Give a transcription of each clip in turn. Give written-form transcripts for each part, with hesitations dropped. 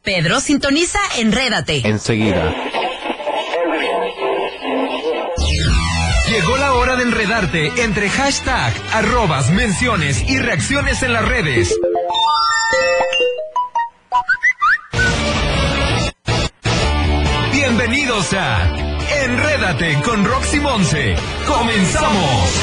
Pedro, sintoniza Enrédate. Enseguida. Llegó la hora de enredarte entre hashtag, arrobas, menciones y reacciones en las redes. Bienvenidos a Enrédate con Roxy Monse. ¡Comenzamos!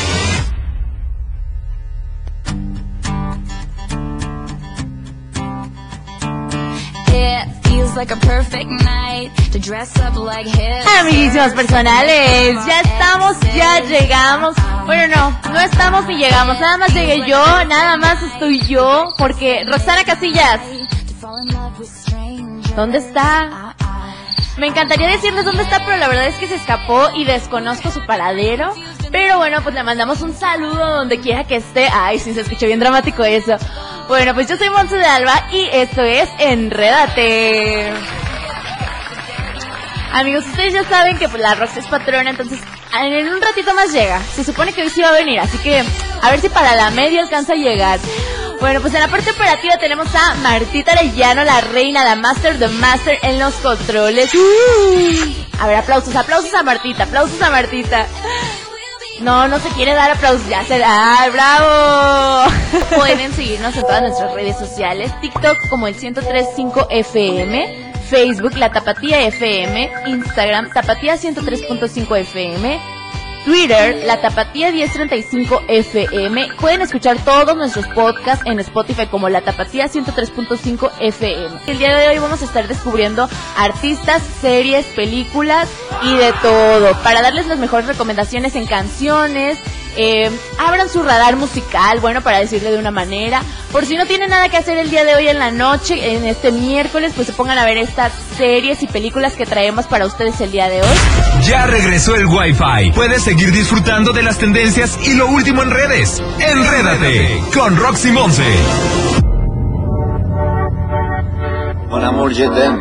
Amiguísimos personales, ya llegamos. Bueno, no estamos ni llegamos, nada más llegué yo, nada más estoy yo, porque Roxana Casillas, ¿dónde está? Me encantaría decirles dónde está, pero la verdad es que se escapó y desconozco su paradero. Pero bueno, pues le mandamos un saludo donde quiera que esté. Ay, sí, se escuchó bien dramático eso. Bueno, pues yo soy Monse de Alba y esto es Enrédate. Amigos, ustedes ya saben que pues la Rox es patrona, entonces en un ratito más llega. Se supone que hoy sí va a venir, así que a ver si para la media alcanza a llegar. Bueno, pues en la parte operativa tenemos a Martita Arellano, la reina, la master en los controles. A ver, aplausos a Martita, No se quiere dar aplausos, ya se da. ¡Ay, bravo! Pueden seguirnos en todas nuestras redes sociales, TikTok como el 103.5 FM, Facebook La Tapatía FM, Instagram Tapatía 103.5 FM, Twitter, La Tapatía 1035 FM. Pueden escuchar todos nuestros podcasts en Spotify como La Tapatía 103.5 FM. El día de hoy vamos a estar descubriendo artistas, series, películas y de todo, para darles las mejores recomendaciones en canciones. Abran su radar musical, bueno, para decirle de una manera, por si no tienen nada que hacer el día de hoy en la noche, en este miércoles, pues se pongan a ver estas series y películas que traemos para ustedes el día de hoy. Ya regresó el Wi-Fi. Puedes seguir disfrutando de las tendencias y lo último en redes. Enrédate con Roxy Monse. Mon amour, je t'aime.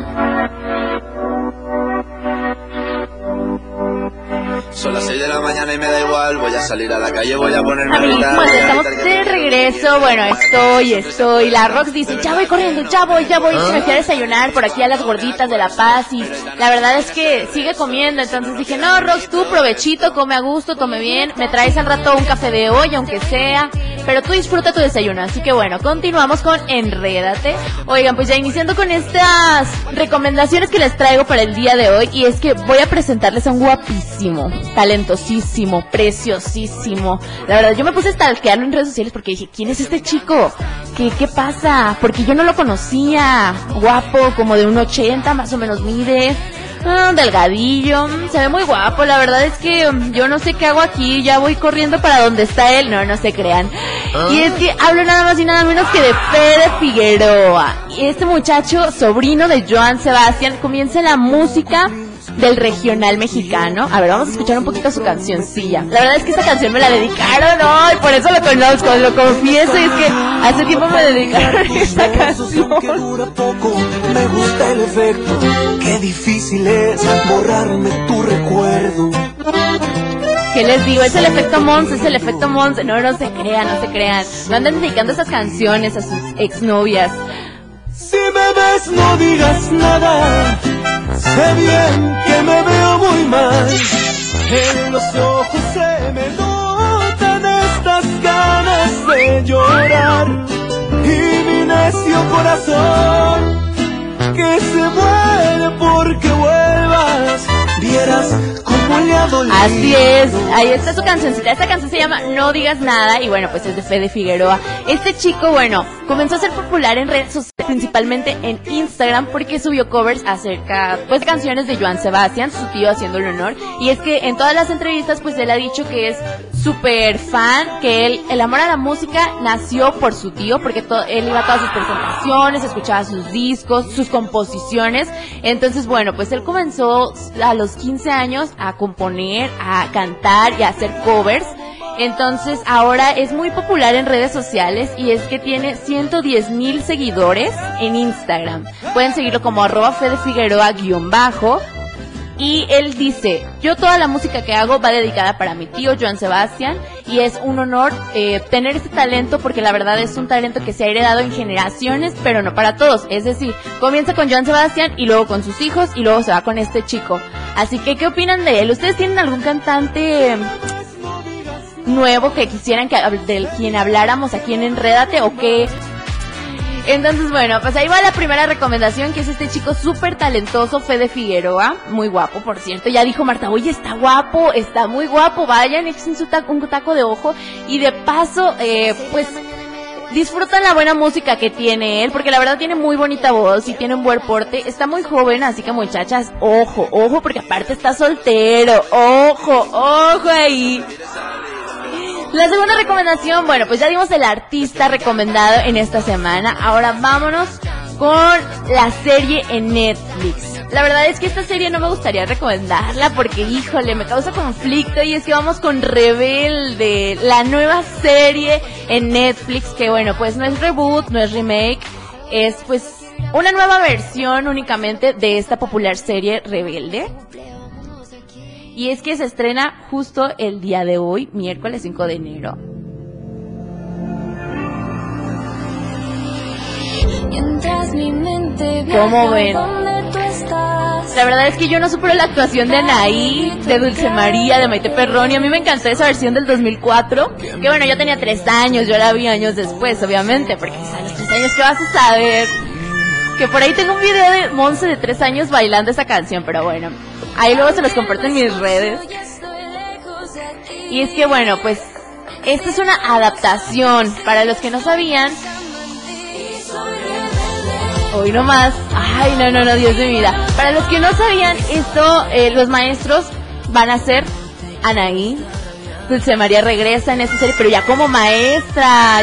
Son las 6 de la mañana y me da igual, voy a salir a la calle, voy a ponerme a gritar. Pues estamos de regreso, bueno, estoy, la Rox dice, ya voy corriendo, ya voy, se me fui a desayunar por aquí a las gorditas de La Paz y la verdad es que sigue comiendo, entonces dije, no, Rox, tú provechito, come a gusto, tome bien, me traes al rato un café de olla, aunque sea, pero tú disfruta tu desayuno, así que bueno, continuamos con Enrédate. Oigan, pues ya iniciando con estas recomendaciones que les traigo para el día de hoy, y es que voy a presentarles a un guapísimo, talentosísimo, preciosísimo. La verdad, yo me puse a stalkearlo en redes sociales porque dije, ¿quién es este chico? ¿Qué pasa? Porque yo no lo conocía. Guapo, como de 1.80 más o menos mide. Delgadillo, se ve muy guapo. La verdad es que yo no sé qué hago aquí, ya voy corriendo para donde está él. No se crean. Y es que hablo nada más y nada menos que de Fede Figueroa. Y este muchacho, sobrino de Joan Sebastián, comienza la música del regional mexicano. A ver, vamos a escuchar un poquito su cancioncilla. La verdad es que esta canción me la dedicaron hoy, por eso lo conozco, lo confieso, y es que hace tiempo me dedicaron esta canción. Que dura poco, me gusta el efecto, qué difícil es borrarme tu recuerdo. ¿Qué les digo? Es el efecto Monse, no se crean. No anden dedicando esas canciones a sus exnovias. Si me ves, no digas nada. Sé bien que me veo muy mal. En los ojos se me notan estas ganas de llorar. Y mi necio corazón que se muere porque vuelvas. Vieras cómo le ha dolido. Así es, ahí está su cancioncita. Esta canción se llama No Digas Nada y bueno, pues es de Fede Figueroa. Este chico, bueno, comenzó a ser popular en redes sociales, principalmente en Instagram, porque subió covers acerca, pues, de canciones de Joan Sebastián, su tío, haciéndole honor. Y es que en todas las entrevistas, pues, él ha dicho que es súper fan, que el amor a la música nació por su tío, porque él iba a todas sus presentaciones, escuchaba sus discos, sus composiciones. Entonces, bueno, pues él comenzó a los 15 años a componer, a cantar y a hacer covers. Entonces ahora es muy popular en redes sociales y es que tiene 110,000 seguidores en Instagram. Pueden seguirlo como @FedeFigueroa_ Y él dice, yo toda la música que hago va dedicada para mi tío Joan Sebastián, y es un honor tener este talento, porque la verdad es un talento que se ha heredado en generaciones, pero no para todos. Es decir, comienza con Joan Sebastián y luego con sus hijos y luego se va con este chico. Así que, ¿qué opinan de él? ¿Ustedes tienen algún cantante nuevo que quisieran del quien habláramos aquí en Enrédate o qué? Entonces, bueno, pues ahí va la primera recomendación, que es este chico súper talentoso, Fede Figueroa, muy guapo, por cierto. Ya dijo Marta, oye, está guapo, está muy guapo, vayan, echen un taco de ojo, y de paso, pues, disfrutan la buena música que tiene él, porque la verdad tiene muy bonita voz y tiene un buen porte, está muy joven, así que muchachas, ojo, porque aparte está soltero, ojo ahí. La segunda recomendación, bueno, pues ya dimos el artista recomendado en esta semana. Ahora vámonos con la serie en Netflix. La verdad es que esta serie no me gustaría recomendarla porque, híjole, me causa conflicto, y es que vamos con Rebelde, la nueva serie en Netflix, que bueno, pues no es reboot, no es remake, es pues una nueva versión únicamente de esta popular serie Rebelde. Y es que se estrena justo el día de hoy, miércoles 5 de enero. ¿Cómo ven? La verdad es que yo no supero la actuación de Anaí, de Dulce María, de Maite Perroni. A mí me encantó esa versión del 2004. Que bueno, yo tenía 3 años, yo la vi años después, obviamente, porque a los 3 años, ¿qué vas a saber? Que por ahí tengo un video de Monse de 3 años bailando esa canción, pero bueno, ahí luego se los comparto en mis redes. Y es que bueno, pues esta es una adaptación, para los que no sabían. Hoy nomás, ay, no, Dios de mi vida. Para los que no sabían esto, los maestros van a ser Anaí. Dulce María regresa en esta serie, pero ya como maestra.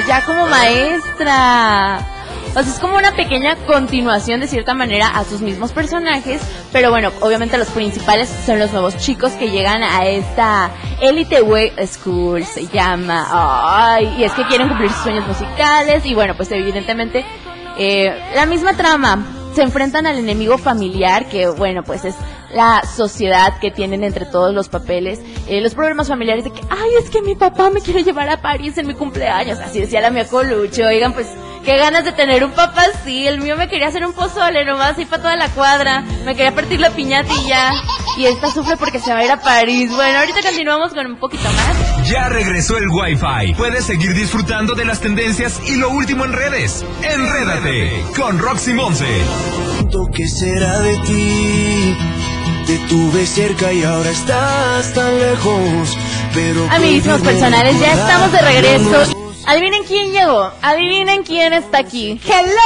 O sea, es como una pequeña continuación de cierta manera a sus mismos personajes, pero bueno, obviamente los principales son los nuevos chicos que llegan a esta Elite Way School, se llama. Ay, y es que quieren cumplir sus sueños musicales, y bueno, pues evidentemente la misma trama. Se enfrentan al enemigo familiar, que bueno, pues es la sociedad que tienen entre todos los papeles, los problemas familiares de que, ay, es que mi papá me quiere llevar a París en mi cumpleaños, así decía la mía Colucho. Oigan, pues qué ganas de tener un papá así. El mío me quería hacer un pozole nomás y para toda la cuadra, me quería partir la piñata y ya, y esta sufre porque se va a ir a París. Bueno, ahorita continuamos con un poquito más. Ya regresó el Wi-Fi. Puedes seguir disfrutando de las tendencias y lo último en redes. Enrédate con Roxy Monse. ¿Qué será de ti? Te tuve cerca y ahora estás tan lejos. Pero amiguísimos personales, ya estamos de regreso. Adivinen quién llegó, adivinen quién está aquí. Hello,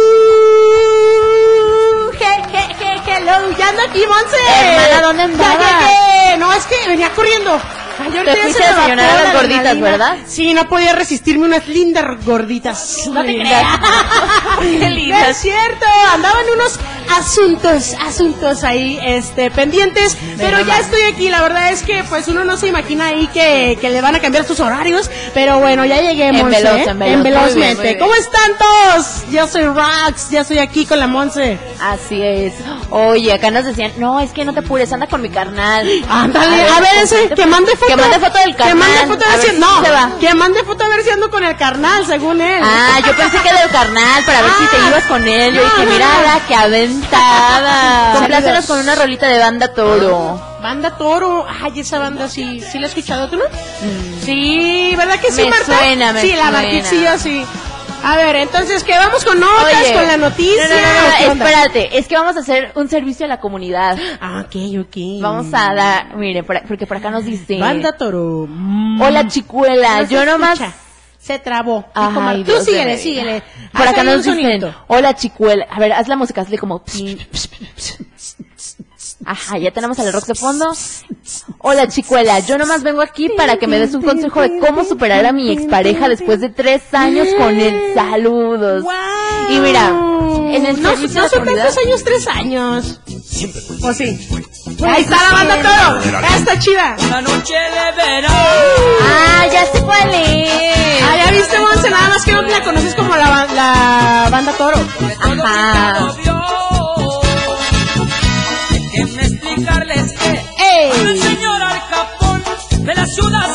ya ando aquí, Monse. Hermana, ¿dónde andabas? Ya llegué. No, es que venía corriendo. Te fuiste a desayunar a las gorditas, ¿verdad? Sí, no podía resistirme unas lindas gorditas. No te creas. Qué lindas. No es cierto, andaban unos asuntos ahí, pendientes, pero ya estoy aquí. La verdad es que pues uno no se imagina ahí que le van a cambiar sus horarios, pero bueno, ya llegué, Monse. En velozmente. ¿Cómo están todos? Yo soy Rox, ya estoy aquí con la Monse. Así es. Oye, acá nos decían, no, es que no te apures, anda con mi carnal. Ándale, a ver ese, que mande foto. Que mande foto del carnal. Que mande foto a ver si no, que mande foto a ver si ando con el carnal, según él. Ah, yo pensé que del carnal, para ver si te ibas con él. Yo dije, mira, qué aventada. Complácenos con una rolita de Banda Toro. Banda Toro, ay, esa banda sí la he escuchado, ¿tú no? Sí, ¿verdad que sí, Marta? Me la Martitzillo, sí. A ver, entonces, ¿qué? ¿Vamos con notas, con la noticia? No, espérate, es que vamos a hacer un servicio a la comunidad. Ah, ok. Vamos a dar, mire, porque por acá nos dice Banda Toro. Hola, chicuela, no yo nomás... Se trabó. Ay, tú síguele. Por acá nos dicen, hola, chicuela. A ver, haz la música, hazle como... Ajá, ya tenemos al rock de fondo. Hola, chicuela, yo nomás vengo aquí para que me des un consejo de cómo superar a mi expareja después de 3 años con él. Saludos. Wow. Y mira, en el servicio no son tantos años, 3 años. ¿O sí? Ahí está la Banda Toro. Está chida. Una noche de verano. Ah, ya sé cuál es. Ah, ya viste, Monse, nada más que no la conoces como la Banda Toro. Ajá. Déjenme explicarles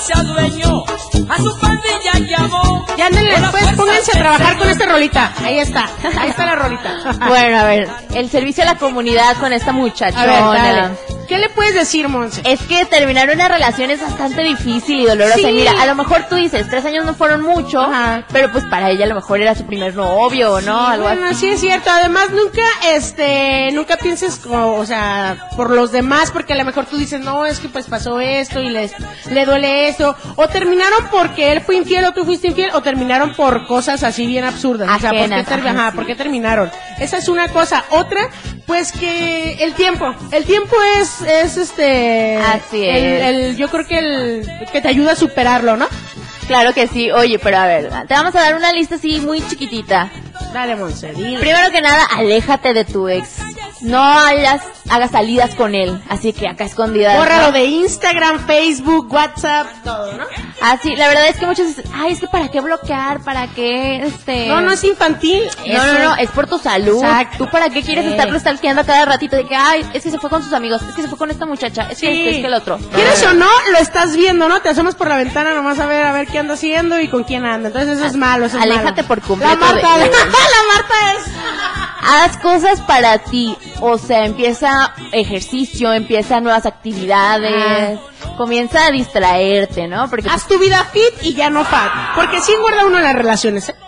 se adueñó, a su pandilla llamó. Ya ándale, después pónganse a trabajar con esta rolita. Ahí está la rolita. Bueno, a ver, el servicio a la comunidad con esta muchachona. A ver, dale. ¿Qué le puedes decir, Monse? Es que terminar una relación es bastante difícil y dolorosa. Sí. Y mira, a lo mejor tú dices, 3 años no fueron mucho, Ajá. pero pues para ella a lo mejor era su primer novio, ¿no? Algo Bueno, así. sí es cierto. Además, nunca pienses, o sea, por los demás, porque a lo mejor tú dices, no, es que pues pasó esto y le duele esto. O terminaron porque él fue infiel o tú fuiste infiel, o terminaron por cosas así bien absurdas. Ajenas, o sea, ¿por qué terminaron? Esa es una cosa. Otra, pues que el tiempo es Así es. yo creo que el que te ayuda a superarlo, ¿no? Claro que sí. Oye, pero a ver, te vamos a dar una lista así muy chiquitita. Dale, Monse, dile. Primero que nada, aléjate de tu ex. No hagas salidas con él, así que acá escondidas. Bórralo ¿no? de Instagram, Facebook, WhatsApp, todo, ¿no? Así, la verdad es que muchos dicen, ay, es que para qué bloquear, para qué, No es infantil. No, es por tu salud. Exacto. ¿Tú para qué quieres estarlo stalkeando a cada ratito de que, ay, es que se fue con sus amigos, es que se fue con esta muchacha, es que es que el otro? ¿Quieres o no? Lo estás viendo, ¿no? Te asomas por la ventana nomás a ver qué anda haciendo y con quién anda. Entonces eso es malo, eso es malo. Aléjate por completo La Marta, de- la Marta es... Haz cosas para ti, o sea, empieza ejercicio, empieza nuevas actividades, comienza a distraerte, ¿no? Porque Haz tu vida fit y ya no fat. Porque sí engorda uno en las relaciones, ¿eh?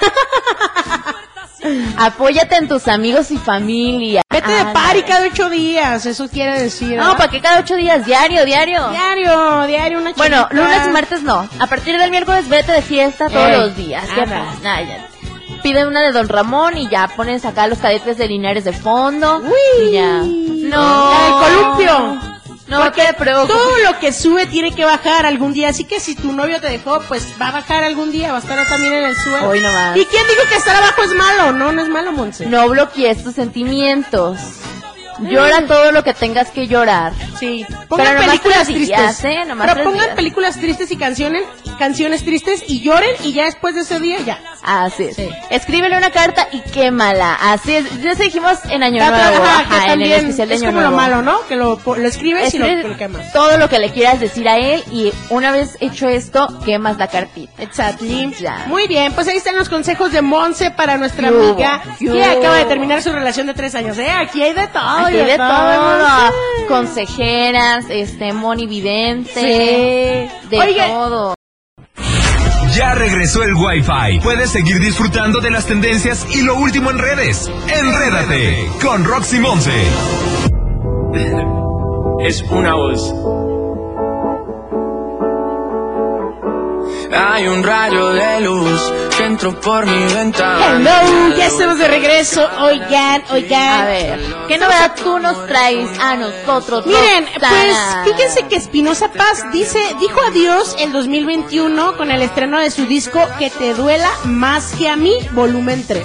apóyate en tus amigos y familia. Vete de party cada 8 días, eso quiere decir. No, ¿para qué cada 8 días? Diario. Diario, una Bueno, chelita. lunes y martes no. A partir del miércoles vete de fiesta todos los días. ¿Qué Anda. pasa? Nah, ya. Pide una de Don Ramón y ya pones acá los cadetes de Linares de fondo. Uy. Y ya. No. La del columpio. No Porque te preocupes. todo lo que sube tiene que bajar algún día. Así que si tu novio te dejó, pues va a bajar algún día. Va a estar también en el suelo. Hoy nomás. ¿Y quién dijo que estar abajo es malo? No es malo, Monse. No bloquees tus sentimientos. Llora todo lo que tengas que llorar. Sí. Pero Pongan nomás películas 3 días, tristes. nomás Pero 3 pongan días. películas tristes y canciones tristes y lloren y ya después de ese día ya. Así es. Sí. Escríbele una carta y quémala. Así es. Ya se dijimos en Año Ajá, Nuevo. que Ajá, en el también especial de es Año como Nuevo. lo malo, ¿no? Que lo escribes y Escribe lo quemas. todo lo que le quieras decir a él y una vez hecho esto, quemas la cartita. Exactly. Ya. Muy bien, pues ahí están los consejos de Monse para nuestra ¿Qué hubo? amiga ¿Qué que hubo? acaba de terminar su relación de 3 años. Aquí hay de todo. Aquí y de todo, Monse. consejeras, monividente, Sí. de Oiga. todo. Ya regresó el Wi-Fi. Puedes seguir disfrutando de las tendencias y lo último en redes. Enrédate con Roxy Monse. Es una voz. Hay un rayo de luz que entró por mi ventana. Hello, ya estamos de regreso. Oigan. A ver, ¿qué novedad tú nos traes a nosotros? Miren, pues Roxana? fíjense que Espinoza Paz dijo adiós el 2021 con el estreno de su disco Que te duela más que a mí, volumen 3.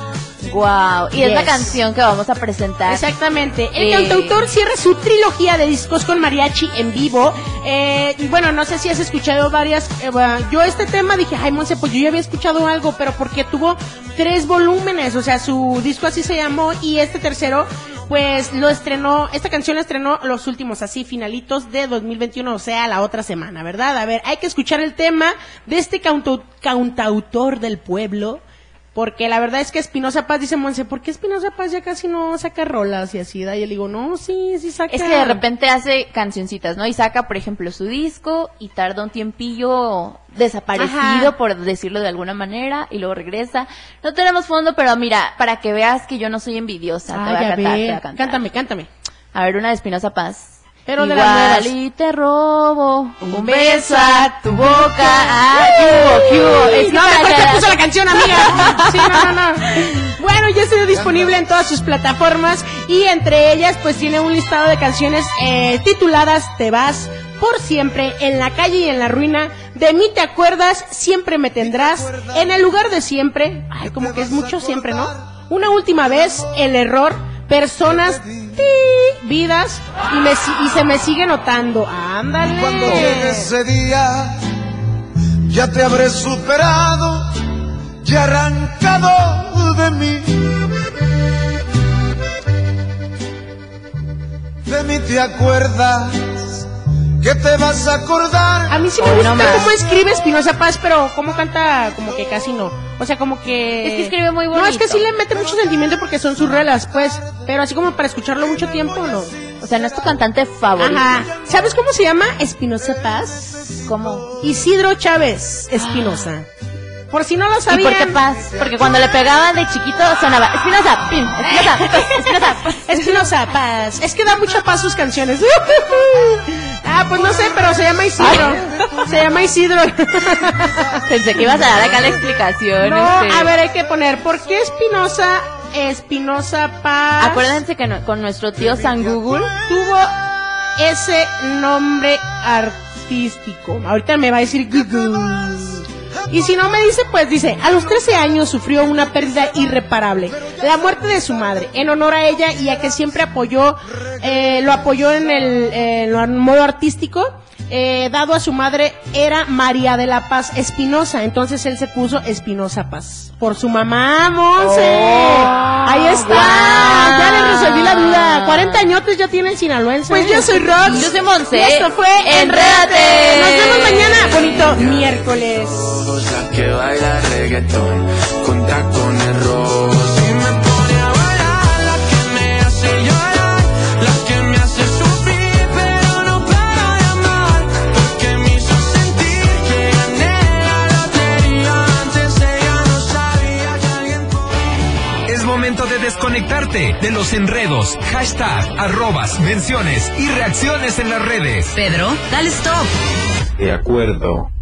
Wow, y es la Yes. canción que vamos a presentar. Exactamente. El Sí. cantautor cierra su trilogía de discos con mariachi en vivo. Bueno, no sé si has escuchado varias. Yo este tema dije, ay, Monse, pues yo ya había escuchado algo, pero porque tuvo 3 volúmenes. O sea, su disco así se llamó y este tercero, pues lo estrenó. Esta canción la estrenó los últimos, así, finalitos de 2021, o sea, la otra semana, ¿verdad? A ver, hay que escuchar el tema de este cantautor del pueblo. Porque la verdad es que Espinoza Paz, dice Monse, ¿por qué Espinoza Paz ya casi no saca rolas y así? Y yo le digo, no, sí saca. Es que de repente hace cancioncitas, ¿no? Y saca, por ejemplo, su disco y tarda un tiempillo desaparecido, Ajá. por decirlo de alguna manera, y luego regresa. No tenemos fondo, pero mira, para que veas que yo no soy envidiosa, te voy a Ay, a cantar, te voy ver, a cantar. cántame. A ver, una de Espinoza Paz. Pero de Igual las nuevas. y te robo un beso a tu boca. Ah, ¿qué hubo? Es que No, para mejor que- te puso la canción, amiga. Sí, no. Bueno, ya está disponible en todas sus plataformas y entre ellas pues tiene un listado de canciones tituladas Te vas por siempre, En la calle y en la ruina, De mí te acuerdas, Siempre me tendrás, En el lugar de siempre, ay, como que es mucho siempre, ¿no? Una última vez, El error, Personas, vidas y se me sigue notando. Ándale. Cuando llegue ese día, ya te habré superado y arrancado de mí. De mí te acuerdas que te vas a acordar. A mí sí me gusta cómo escribe Espinosa Paz, pero cómo canta como que casi no. O sea, como que... Es que escribe muy bonito. No, es que sí le mete mucho sentimiento porque son sus relas, pues. Pero así como para escucharlo mucho tiempo, no. O sea, no es tu cantante favorito. Ajá. ¿Sabes cómo se llama Espinosa Paz? ¿Cómo? Isidro Chávez Espinosa. Por si no lo sabían. ¿Y por qué Paz? Porque cuando le pegaban de chiquito sonaba Espinosa, pim, Espinosa, Paz, Espinosa, Paz. Espinosa Paz. Es que da mucha paz sus canciones. Pues no sé, pero se llama Isidro. Se llama Isidro. Pensé que ibas a dar acá la explicación. No, a ver, hay que poner, ¿por qué Espinosa Paz? Acuérdense que con nuestro tío San Google tuvo ese nombre artístico. Ahorita me va a decir Google. Y si no me dice, pues dice, a los 13 años sufrió una pérdida irreparable, la muerte de su madre. En honor a ella y a que siempre lo apoyó en el modo artístico, dado a su madre, era María de la Paz Espinosa. Entonces él se puso Espinosa Paz. Por su mamá, Monse. Ahí está. Wow. Ya le resolví la duda. 40 añotes ya tiene el sinaloense. Pues yo soy Rox. Yo soy Monse. Y esto fue Enrédate. Nos vemos mañana. Bonito miércoles. La que baila reggaetón con tacones rojos y me pone a bailar, la que me hace llorar, la que me hace sufrir, pero no para de amar, porque me hizo sentir que gané la lotería. Antes ella no sabía que alguien podía. Es momento de desconectarte de los enredos, hashtag, arrobas, menciones y reacciones en las redes. Pedro, dale stop. De acuerdo.